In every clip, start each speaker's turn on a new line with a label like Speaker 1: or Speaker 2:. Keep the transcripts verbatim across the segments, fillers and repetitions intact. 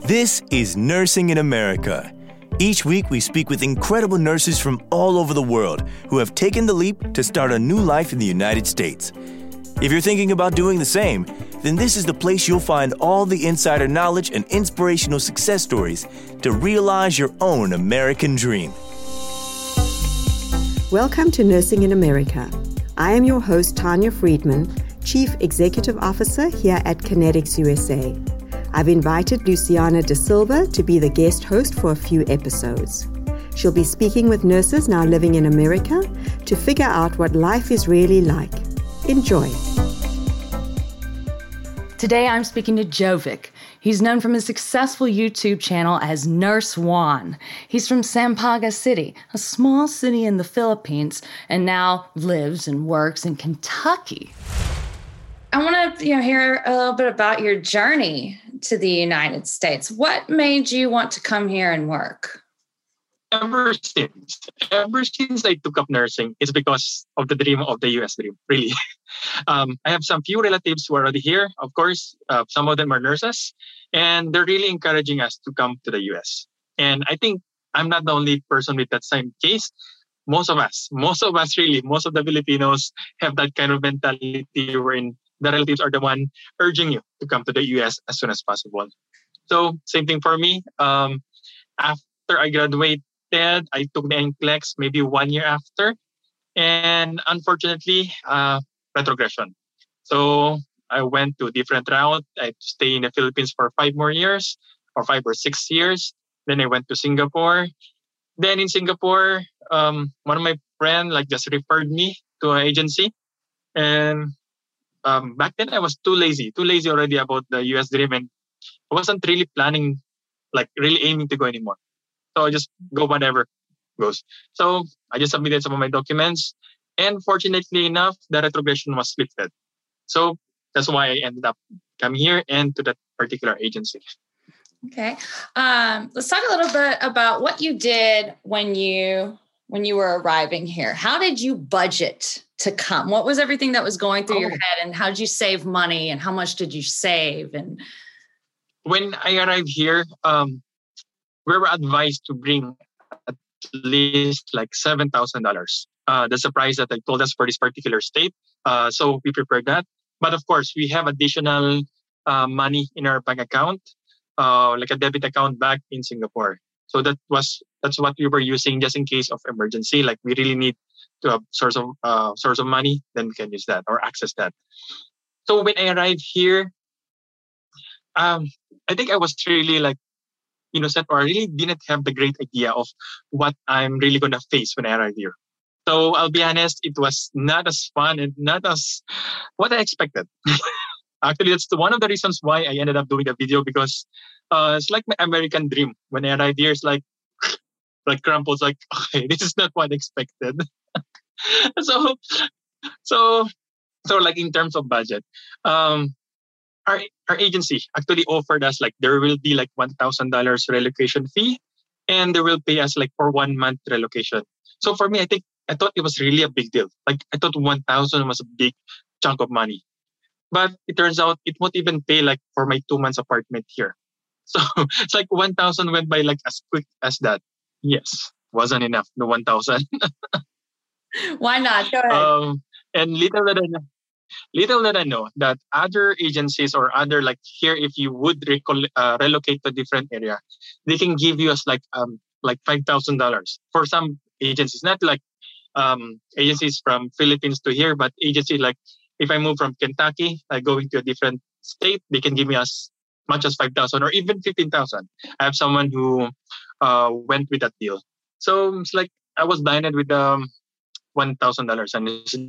Speaker 1: This is Nursing in America. Each week, we speak with incredible nurses from all over the world who have taken the leap to start a new life in the United States. If you're thinking about doing the same, then this is the place you'll find all the insider knowledge and inspirational success stories to realize your own American dream.
Speaker 2: Welcome to Nursing in America. I am your host, Tanya Friedman, Chief Executive Officer here at Kinetics U S A. I've invited Luciana Da Silva to be the guest host for a few episodes. She'll be speaking with nurses now living in America to figure out what life is really like. Enjoy.
Speaker 3: Today I'm speaking to Jovic. He's known from his successful YouTube channel as Nurse Juan. He's from Sampaga City, a small city in the Philippines, and now lives and works in Kentucky. I want to, you know, hear a little bit about your journey to the United States. What made you want to come here and work?
Speaker 4: Ever since, ever since I took up nursing, it's because of the dream of the U S dream, really. um, I have some few relatives who are already here. Of course, uh, some of them are nurses, and they're really encouraging us to come to the U S. And I think I'm not the only person with that same case. Most of us, most of us really, most of the Filipinos have that kind of mentality wherein the relatives are the one urging you to come to the U S as soon as possible. So same thing for me. Um, after I graduated, I took the N C L E X maybe one year after. And unfortunately, uh, retrogression. So I went to a different route. I stayed in the Philippines for five more years or five or six years. Then I went to Singapore. Then in Singapore, um, one of my friends like just referred me to an agency. And um, back then I was too lazy, too lazy already about the U S dream. And I wasn't really planning, like really aiming to go anymore. So I just go whatever goes. So I just submitted some of my documents. And fortunately enough, the retrogression was lifted. So that's why I ended up coming here and to that particular agency.
Speaker 3: Okay. Um, let's talk a little bit about what you did when you when you were arriving here. How did you budget to come? What was everything that was going through oh. your head, and how did you save money, and how much did you save? And
Speaker 4: when I arrived here, um, we were advised to bring at least like seven thousand dollars. Uh, that's the price that they told us for this particular state. Uh, so we prepared that. But of course, we have additional uh, money in our bank account, uh, like a debit account back in Singapore. So that was that's what we were using just in case of emergency. Like we really need to have source of uh, source of money, then we can use that or access that. So when I arrived here, um, I think I was really like, innocent, or I really didn't have the great idea of what I'm really going to face when I arrive here. So I'll be honest, it was not as fun and not as what I expected. Actually, that's the, one of the reasons why I ended up doing the video, because uh, it's like my American dream. When I arrived here, it's like, like crumples, like, okay, this is not what I expected. so, so, so like in terms of budget, um, Our, our agency actually offered us like there will be like one thousand dollars relocation fee, and they will pay us like for one month relocation. So for me, I think I thought it was really a big deal. Like I thought one thousand was a big chunk of money, but it turns out it won't even pay like for my two months apartment here. So it's like one thousand went by like as quick as that. Yes, wasn't enough. The one thousand.
Speaker 3: Why not? Go ahead.
Speaker 4: Um, and little did I know. Little did I know that other agencies or other like here, if you would recol- uh, relocate to a different area, they can give you us like um like five thousand dollars for some agencies. Not like um agencies from Philippines to here, but agencies like if I move from Kentucky, like going to a different state, they can give me as much as five thousand or even fifteen thousand. I have someone who uh went with that deal, so it's like I was blinded with um one thousand dollars and.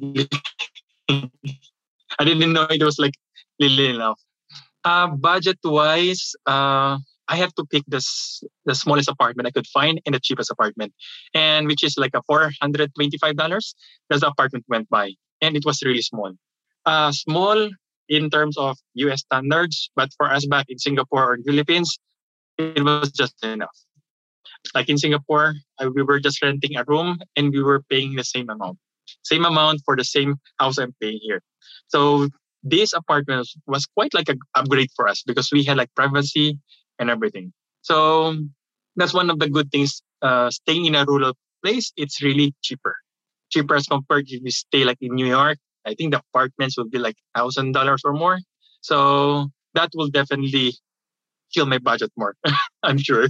Speaker 4: I didn't know it was like little enough. Uh, budget-wise, uh, I have to pick this the smallest apartment I could find and the cheapest apartment, and which is like a four hundred twenty-five dollars. That's the apartment went by, and it was really small. Uh, small in terms of U S standards, but for us back in Singapore or Philippines, it was just enough. Like in Singapore, uh, we were just renting a room and we were paying the same amount. Same amount for the same house I'm paying here. So this apartment was quite like an upgrade for us because we had like privacy and everything. So that's one of the good things. Uh, staying in a rural place, it's really cheaper. Cheaper as compared if you stay like in New York. I think the apartments will be like thousand dollars or more. So that will definitely kill my budget more. I'm sure.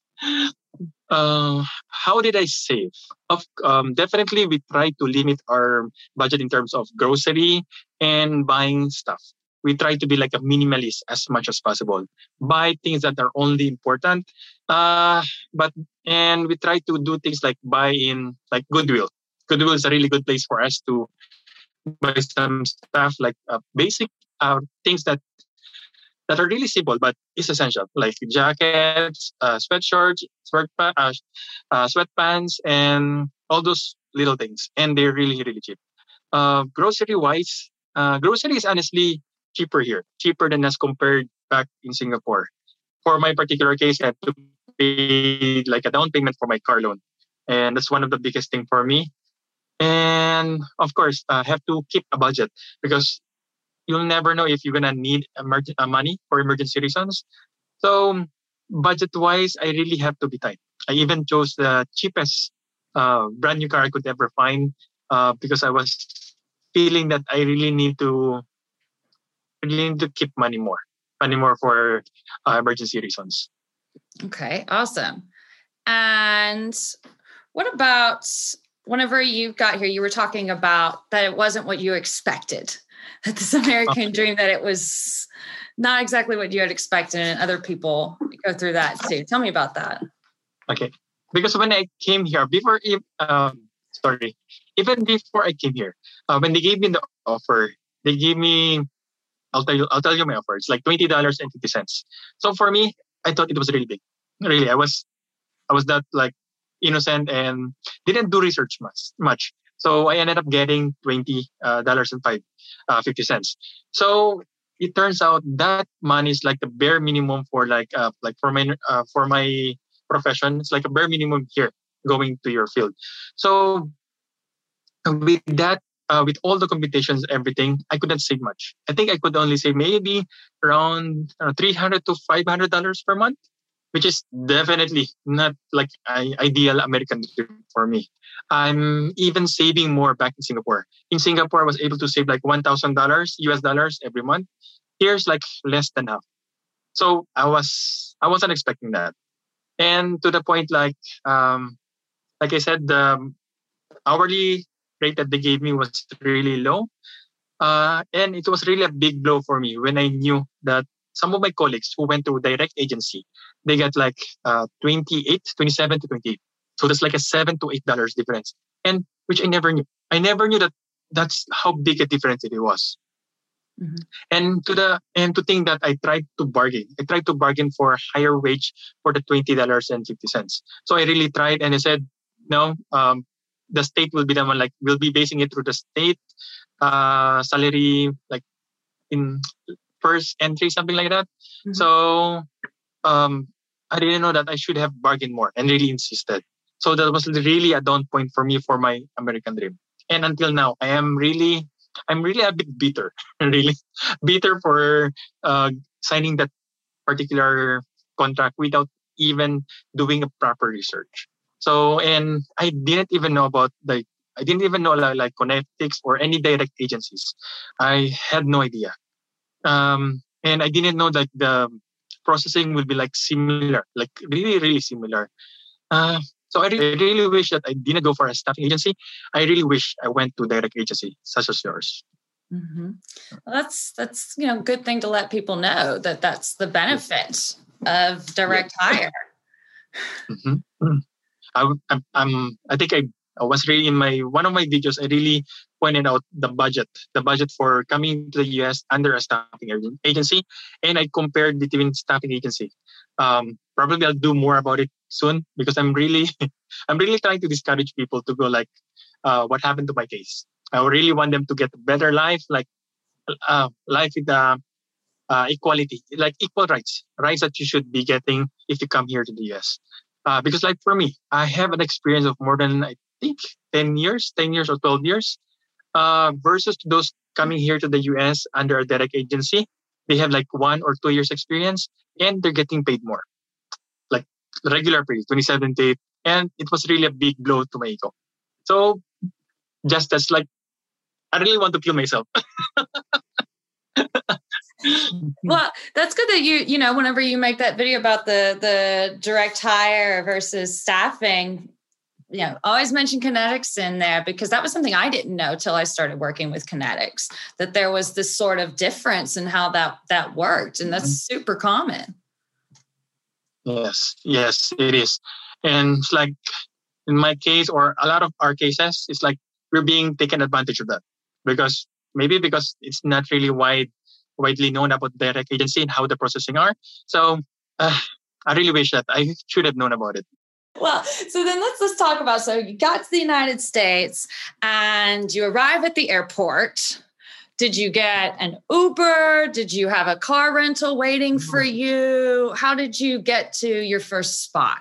Speaker 4: Uh, how did I save? Of um, Definitely, we try to limit our budget in terms of grocery and buying stuff. We try to be like a minimalist as much as possible. Buy things that are only important. Uh, but and we try to do things like buy in like Goodwill. Goodwill is a really good place for us to buy some stuff like uh, basic uh, things that that are really simple but is essential, like jackets, uh, sweatshirts, sweat uh, uh, sweatpants, and all those little things. And they're really, really cheap. Uh, grocery wise, uh, grocery is honestly cheaper here, cheaper than as compared back in Singapore. For my particular case, I had to pay like a down payment for my car loan, and that's one of the biggest thing for me. And of course, I uh, have to keep a budget because you'll never know if you're gonna need emerg- uh, money for emergency reasons. So budget wise, I really have to be tight. I even chose the cheapest uh, brand new car I could ever find uh, because I was feeling that I really need to really need to keep money more, money more for uh, emergency reasons.
Speaker 5: Okay, awesome. And what about whenever you got here, you were talking about that it wasn't what you expected, that this American dream, that it was not exactly what you had expected, and other people go through that too. Tell me about that.
Speaker 4: Okay. Because when I came here, before, um, sorry, even before I came here, uh, when they gave me the offer, they gave me, I'll tell you, I'll tell you my offer. It's like twenty dollars and fifty cents. So for me, I thought it was really big. Really, I was, I was that like innocent and didn't do research much. Much. So I ended up getting twenty dollars and five uh, fifty cents. So it turns out that money is like the bare minimum for like uh, like for my uh, for my profession. It's like a bare minimum here going to your field. So with that, uh, with all the computations, everything, I couldn't save much. I think I could only save maybe around uh, three hundred to five hundred dollars per month, which is definitely not like an ideal American dream for me. I'm even saving more back in Singapore. In Singapore, I was able to save like one thousand dollars U S dollars every month. Here's like less than half. So I was I wasn't expecting that. And to the point, like um, like I said, the hourly rate that they gave me was really low. Uh, and it was really a big blow for me when I knew that some of my colleagues who went to direct agency, they got like uh, twenty-eight, twenty-seven to twenty-eight. So that's like a seven to eight dollars difference, and which I never knew. I never knew that that's how big a difference it was. Mm-hmm. And to the and to think that I tried to bargain. I tried to bargain for a higher wage for the twenty dollars and fifty cents. So I really tried, and I said, no, um, the state will be the one. Like we'll be basing it through the state uh, salary, like in first entry, something like that. Mm-hmm. So um, I didn't know that I should have bargained more and really insisted. So that was really a down point for me for my American dream. And until now, I am really, I'm really a bit bitter, really bitter for uh, signing that particular contract without even doing a proper research. So, and I didn't even know about the, I didn't even know like, like Connectics or any direct agencies. I had no idea. Um, and I didn't know that the processing will be like similar, like really, really similar. Uh, so I really, really wish that I didn't go for a staffing agency. I really wish I went to direct agency such as yours.
Speaker 5: Mm-hmm. Well, that's that's you know good thing to let people know that that's the benefit of direct hire.
Speaker 4: Mm-hmm. I, I'm, I'm, I think I, I was really in my one of my videos. I really pointed out the budget, the budget for coming to the U S under a staffing agency, and I compared between staffing agency. Um, probably I'll do more about it soon because I'm really, I'm really trying to discourage people to go like, uh, what happened to my case. I really want them to get a better life, like uh, life with uh, uh, equality, like equal rights, rights that you should be getting if you come here to the U S. Uh, because like for me, I have an experience of more than, I think, ten years, ten years or twelve years, uh, versus those coming here to the U S under a direct agency. they have like one or two years experience and they're getting paid more. Like regular pay, twenty-seven to eight. And it was really a big blow to my ego. So just as like, I really want to kill myself.
Speaker 5: Well, that's good that you, you know, whenever you make that video about the the direct hire versus staffing, you know, always mention Kinetics in there, because that was something I didn't know till I started working with Kinetics, that there was this sort of difference in how that that worked. And that's mm-hmm. super common.
Speaker 4: Yes, yes, it is. And it's like in my case, or a lot of our cases, it's like we're being taken advantage of that because maybe because it's not really wide widely known about direct agency and how the processing are. So uh, I really wish that I should have known about it.
Speaker 5: Well, so then let's let's talk about, so you got to the United States and you arrive at the airport. Did you get an Uber? Did you have a car rental waiting for you? How did you get to your first spot?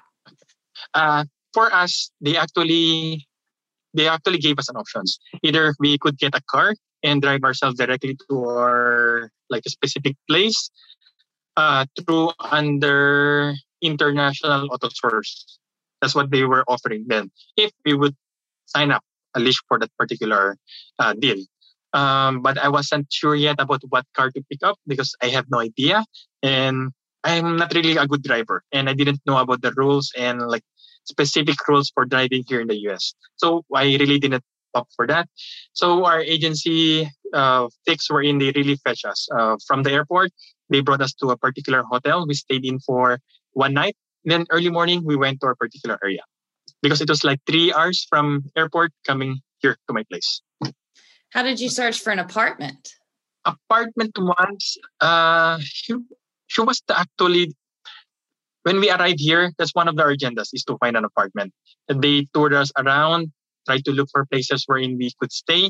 Speaker 4: Uh, for us, they actually they actually gave us an options. Either we could get a car and drive ourselves directly to our like a specific place uh, through under international auto stores. That's what they were offering then. If we would sign up at least for that particular uh, deal. Um, but I wasn't sure yet about what car to pick up because I have no idea. And I'm not really a good driver. And I didn't know about the rules and like specific rules for driving here in the U S. So I really didn't opt for that. So our agency uh, fix wherein they really fetch us uh, from the airport. They brought us to a particular hotel. We stayed in for one night. Then early morning, we went to our particular area because it was like three hours from airport coming here to my place.
Speaker 5: How did you search for an apartment?
Speaker 4: Apartment once, uh, she, she was actually, when we arrived here, that's one of our agendas is to find an apartment. They toured us around, tried to look for places wherein we could stay,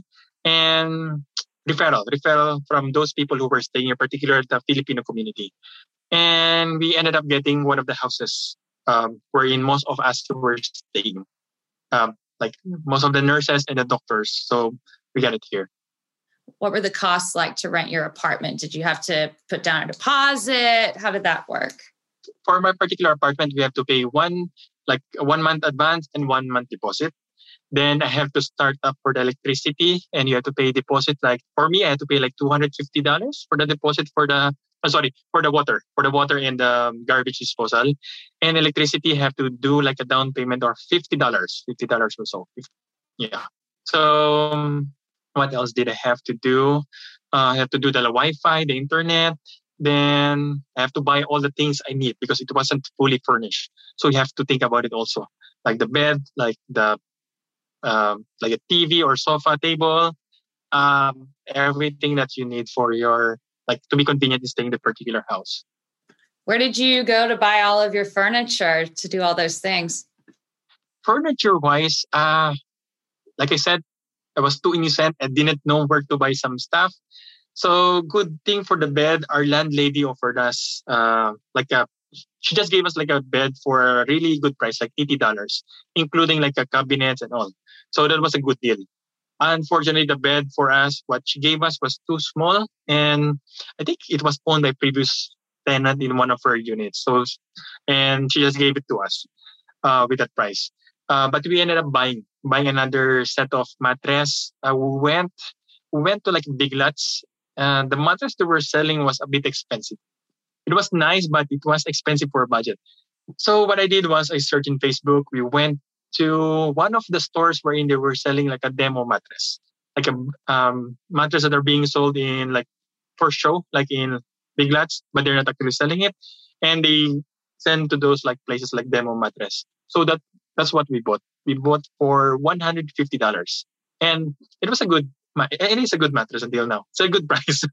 Speaker 4: and referral, referral from those people who were staying here, particularly the Filipino community. And we ended up getting one of the houses um, wherein most of us were staying, um, like most of the nurses and the doctors. So we got it here.
Speaker 5: What were the costs like to rent your apartment? Did you have to put down a deposit? How did that work?
Speaker 4: For my particular apartment, we have to pay one, like one month advance and one month deposit. Then I have to start up for the electricity and you have to pay deposit. Like for me, I had to pay like two hundred fifty dollars for the deposit for the, oh, sorry, for the water, for the water and the garbage disposal. And electricity, have to do like a down payment or fifty dollars, fifty dollars or so. Yeah. So um, what else did I have to do? Uh, I have to do the Wi-Fi, the internet. Then I have to buy all the things I need because it wasn't fully furnished. So you have to think about it also. Like the bed, like the um, like a T V or sofa table, um, everything that you need for your, like to be convenient in staying in the particular house.
Speaker 5: Where did you go to buy all of your furniture to do all those things?
Speaker 4: Furniture-wise, uh, like I said, I was too innocent and didn't know where to buy some stuff. So good thing for the bed, our landlady offered us uh, like a, she just gave us like a bed for a really good price, like eighty dollars, including like a cabinets and all. So that was a good deal. Unfortunately, the bed for us, what she gave us was too small. And I think it was owned by previous tenant in one of her units. So, and she just gave it to us uh, with that price. Uh, but we ended up buying, buying another set of mattress. Uh, we went, we went to like Big Lots. And the mattress they were selling was a bit expensive. It was nice, but it was expensive for a budget. So what I did was I searched in Facebook. We went to one of the stores wherein they were selling like a demo mattress, like a um, mattress that are being sold in like for show, like in Big Lots, but they're not actually selling it. And they send to those like places like demo mattress. So that that's what we bought. We bought for one hundred fifty dollars, and it was a good. It is a good mattress until now. It's a good price.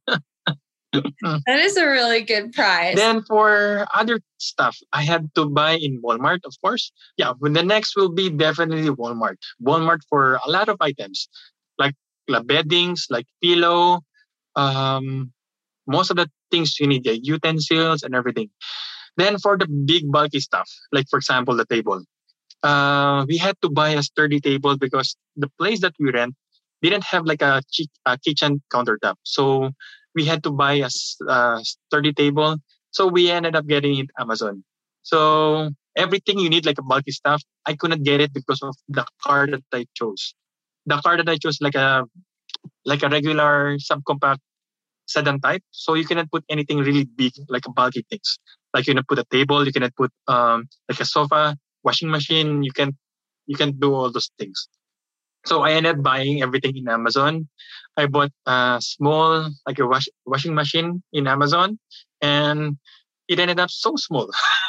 Speaker 5: That is a really good price.
Speaker 4: Then for other stuff, I had to buy in Walmart, of course. Yeah, when the next will be definitely Walmart. Walmart for a lot of items, like, like beddings, like pillow, um, most of the things you need, the utensils and everything. Then for the big bulky stuff, like for example, the table. Uh, we had to buy a sturdy table because the place that we rent didn't have like a, a kitchen countertop. So we had to buy a s- uh, sturdy table. So we ended up getting it Amazon. So everything you need, like a bulky stuff, I couldn't get it because of the car that I chose. The car that I chose, like a like a regular subcompact sedan type. So you cannot put anything really big, like bulky things. Like you cannot put a table, you cannot put um like a sofa, washing machine. You can you can do all those things. So I ended up buying everything in Amazon. I bought a small, like a wash, washing machine in Amazon, and it ended up so small.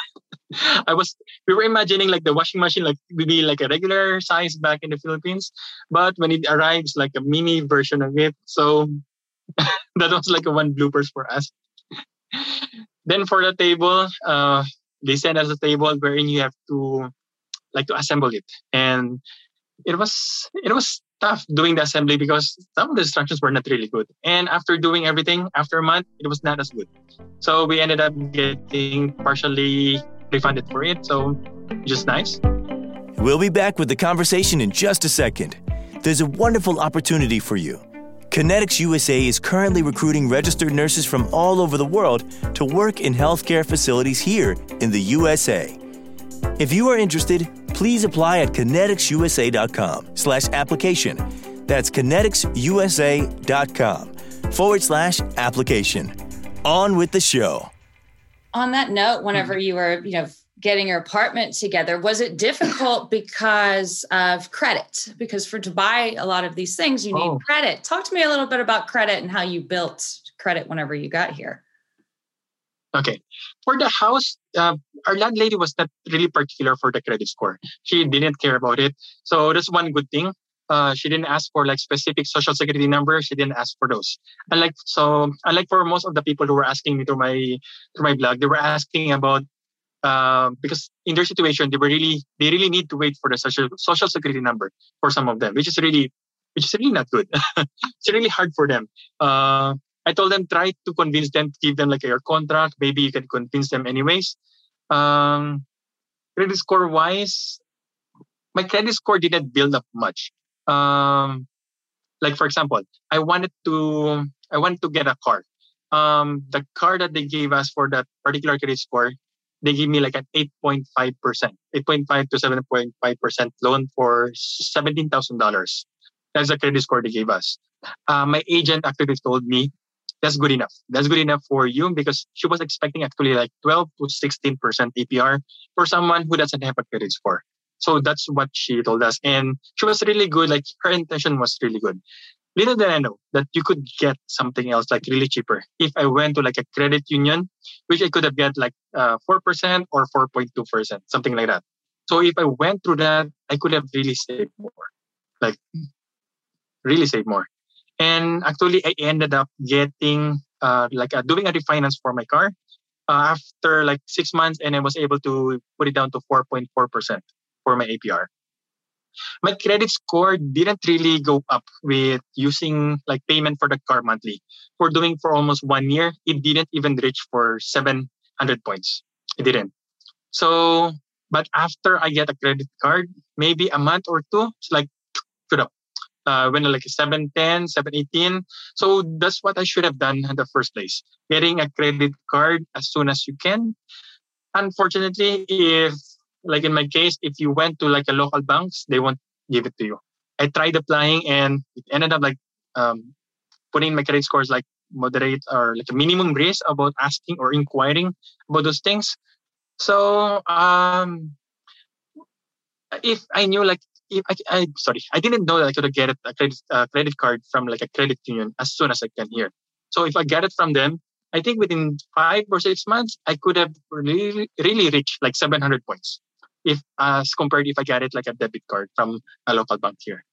Speaker 4: I was we were imagining like the washing machine like would be like a regular size back in the Philippines, but when it arrives, like a mini version of it. So that was like a one bloopers for us. Then for the table, uh, they sent us a table wherein you have to like to assemble it, and it was it was tough doing the assembly because some of the instructions were not really good. And after doing everything, after a month, it was not as good. So we ended up getting partially refunded for it. So just nice.
Speaker 1: We'll be back with the conversation in just a second. There's a wonderful opportunity for you. Kinetics U S A is currently recruiting registered nurses from all over the world to work in healthcare facilities here in the U S A. If you are interested, please apply at kineticsusa.com slash application. That's kineticsusa.com forward slash application. On with the show.
Speaker 5: On that note, whenever you were, you know, getting your apartment together, was it difficult because of credit? Because for to buy a lot of these things, you need
Speaker 4: Oh.
Speaker 5: credit. Talk to me a little bit about credit and how you built credit whenever you got here.
Speaker 4: Okay. For the house, uh, our landlady was not really particular for the credit score. She didn't care about it. So that's one good thing. Uh, she didn't ask for like specific social security number. She didn't ask for those. Unlike so, unlike for most of the people who were asking me through my through my blog, they were asking about uh, because in their situation they were really they really need to wait for the social social security number for some of them, which is really which is really not good. It's really hard for them. Uh, I told them try to convince them to give them like your contract. Maybe you can convince them anyways. Um, credit score wise, my credit score didn't build up much. Um, like for example, I wanted to I wanted to get a car. Um, the car that they gave us for that particular credit score, they gave me like an eight point five percent, eight point five to seven point five percent loan for seventeen thousand dollars. That's the credit score they gave us. Uh, my agent actually told me that's good enough. That's good enough for you because she was expecting actually like twelve to sixteen percent A P R for someone who doesn't have a credit score. So that's what she told us. And she was really good. Like her intention was really good. Little did I know that you could get something else like really cheaper. If I went to like a credit union, which I could have get like uh, four percent or four point two percent, something like that. So if I went through that, I could have really saved more. Like really saved more. And actually, I ended up getting uh, like uh, doing a refinance for my car uh, after like six months, and I was able to put it down to four point four percent for my A P R. My credit score didn't really go up with using like payment for the car monthly. For doing for almost one year, it didn't even reach for seven hundred points. It didn't. So, but after I get a credit card, maybe a month or two, it's like shoot up. Uh, when like seven ten, seven eighteen. So that's what I should have done in the first place. Getting a credit card as soon as you can. Unfortunately, if like in my case, if you went to like a local banks, they won't give it to you. I tried applying and it ended up like um, putting my credit scores like moderate or like a minimum risk about asking or inquiring about those things. So um, if I knew like if I, I sorry, I didn't know that I could get a credit uh, credit card from like a credit union as soon as I can here. So if I get it from them, I think within five or six months, I could have really really reached like seven hundred points. If as compared if I get it like a debit card from a local bank here.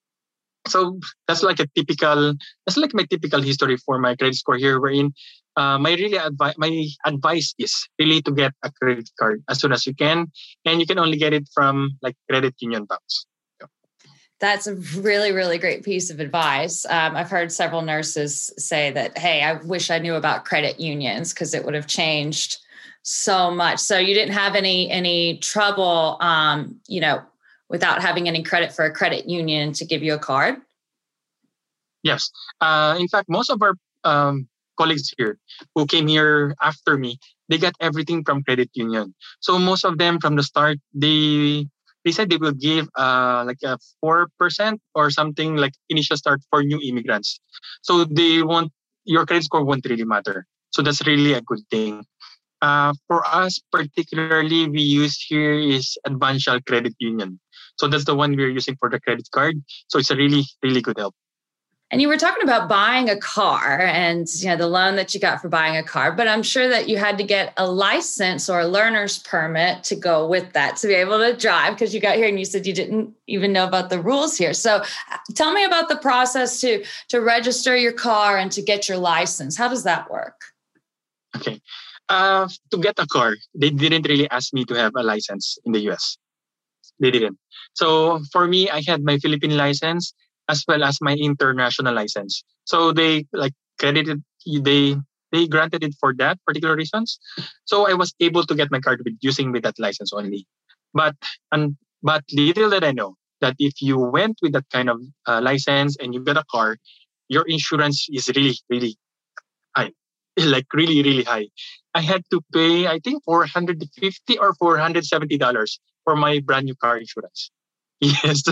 Speaker 4: So that's like a typical, that's like my typical history for my credit score here, wherein uh, my really advice, my advice is really to get a credit card as soon as you can, and you can only get it from like credit union banks. Yeah.
Speaker 5: That's a really, really great piece of advice. Um, I've heard several nurses say that, hey, I wish I knew about credit unions because it would have changed so much. So you didn't have any any trouble, um, you know, without having any credit for a credit union to give you a card?
Speaker 4: Yes. Uh, in fact, most of our um, colleagues here who came here after me, they got everything from credit union. So most of them from the start, they they said they will give uh, like a four percent or something like initial start for new immigrants. So they want, your credit score won't really matter. So that's really a good thing. Uh, for us, particularly, we use here is Advancial Credit Union. So that's the one we're using for the credit card. So it's a really, really good help.
Speaker 5: And you were talking about buying a car and you know the loan that you got for buying a car, but I'm sure that you had to get a license or a learner's permit to go with that to be able to drive, because you got here and you said you didn't even know about the rules here. So tell me about the process to, to register your car and to get your license. How does that work?
Speaker 4: Okay. Uh, to get a car, they didn't really ask me to have a license in the U S. They didn't. So for me, I had my Philippine license as well as my international license. So they like credited, they they granted it for that particular reasons. So I was able to get my card with using with that license only. But and but little did I know that if you went with that kind of uh, license and you get a car, your insurance is really really high. Like really, really high. I had to pay, I think, four hundred fifty dollars or four hundred seventy dollars for my brand new car insurance. Yes.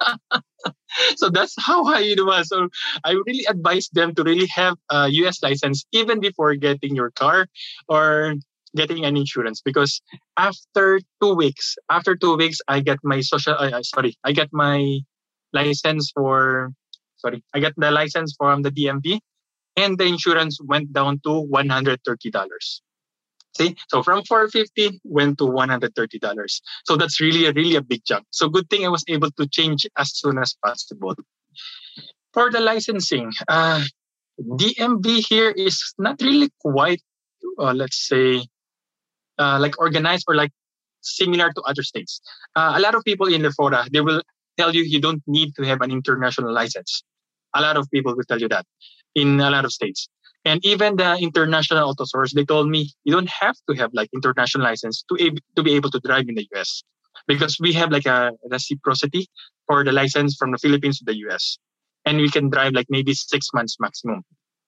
Speaker 4: So that's how high it was. So I really advise them to really have a U S license even before getting your car or getting an insurance. Because after two weeks, after two weeks, I get my social, uh, sorry, I get my license for, sorry, I get the license from the D M V. And the insurance went down to one hundred thirty dollars. See, so from four hundred fifty dollars went to one hundred thirty dollars. So that's really a really a big jump. So good thing I was able to change as soon as possible. For the licensing, uh, D M V here is not really quite, uh, let's say, uh, like organized or like similar to other states. Uh, a lot of people in Lefora, they will tell you you don't need to have an international license. A lot of people will tell you that in a lot of states. And even the international auto source, they told me you don't have to have like international license to, ab- to be able to drive in the U S, because we have like a reciprocity for the license from the Philippines to the U S. And we can drive like maybe six months maximum.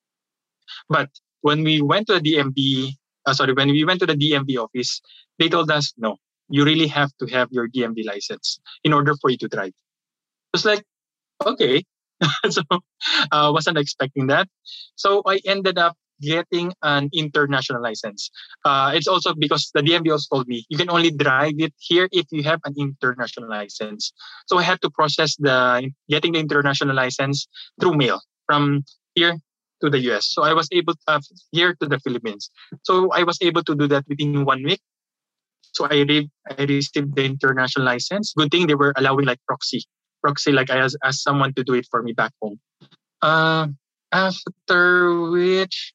Speaker 4: But when we went to the D M V, uh, sorry, when we went to the D M V office, they told us, no, you really have to have your D M V license in order for you to drive. It's like, okay. So I uh, wasn't expecting that. So I ended up getting an international license. Uh, it's also because the D M V also told me you can only drive it here if you have an international license. So I had to process the getting the international license through mail from here to the U S. So I was able to uh, here to the Philippines. So I was able to do that within one week. So I, re- I received the international license. Good thing they were allowing like proxy. Proxy, like I asked, asked someone to do it for me back home. Uh, after which,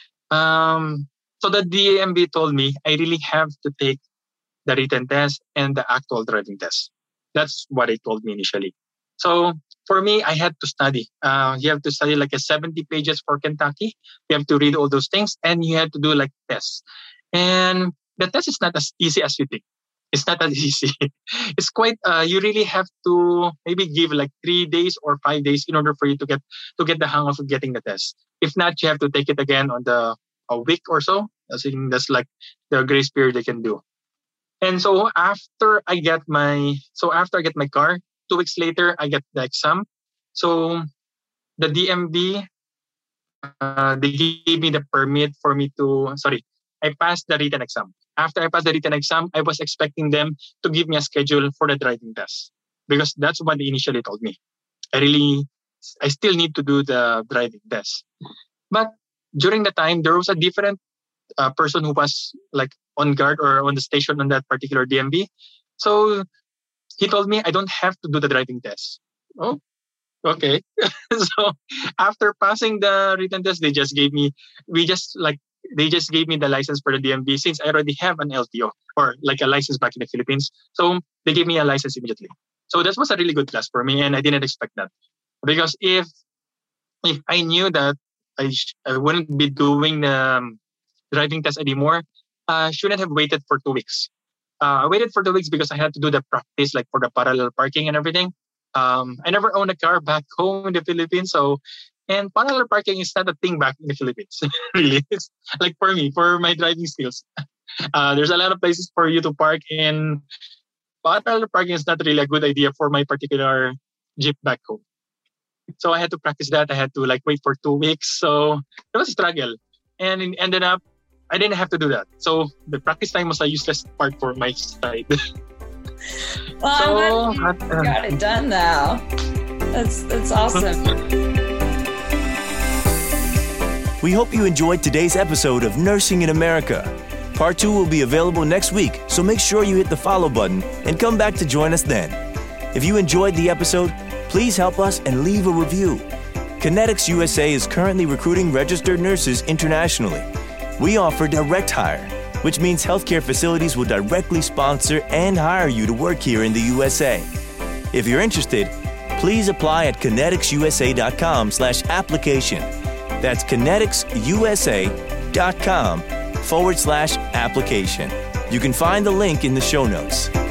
Speaker 4: um, so the D M V told me I really have to take the written test and the actual driving test. That's what they told me initially. So for me, I had to study. Uh, you have to study like a seventy pages for Kentucky. You have to read all those things and you have to do like tests. And the test is not as easy as you think. It's not as easy. It's quite, uh, you really have to maybe give like three days or five days in order for you to get to get the hang of getting the test. If not, you have to take it again on the a week or so. I think that's like the grace period they can do. And so after I get my, so after I get my car, two weeks later, I get the exam. So the D M V, uh, they gave me the permit for me to, sorry, I passed the written exam. After I passed the written exam, I was expecting them to give me a schedule for the driving test, because that's what they initially told me. I really, I still need to do the driving test. But during the time, there was a different uh, person who was like on guard or on the station on that particular D M V. So he told me I don't have to do the driving test. Oh, okay. So after passing the written test, they just gave me, we just like, they just gave me the license for the D M V since I already have an L T O or like a license back in the Philippines. So they gave me a license immediately. So that was a really good class for me, and I didn't expect that, because if if I knew that I sh- I wouldn't be doing the um, driving test anymore, I uh, shouldn't have waited for two weeks. Uh, I waited for two weeks because I had to do the practice like for the parallel parking and everything. Um, I never owned a car back home in the Philippines, so And parallel parking is not a thing back in the Philippines. Really, it's like for me, for my driving skills. Uh, there's a lot of places for you to park, and parallel parking is not really a good idea for my particular Jeep back home. So I had to practice that. I had to like wait for two weeks. So it was a struggle. And it ended up, I didn't have to do that. So the practice time was a useless part for my side.
Speaker 5: Well, so, I'm glad you got it done now. That's, that's awesome.
Speaker 1: We hope you enjoyed today's episode of Nursing in America. Part two will be available next week, so make sure you hit the follow button and come back to join us then. If you enjoyed the episode, please help us and leave a review. Kinetics U S A is currently recruiting registered nurses internationally. We offer direct hire, which means healthcare facilities will directly sponsor and hire you to work here in the U S A. If you're interested, please apply at kineticsusa.com slash application. That's kineticsusa.com forward slash application. You can find the link in the show notes.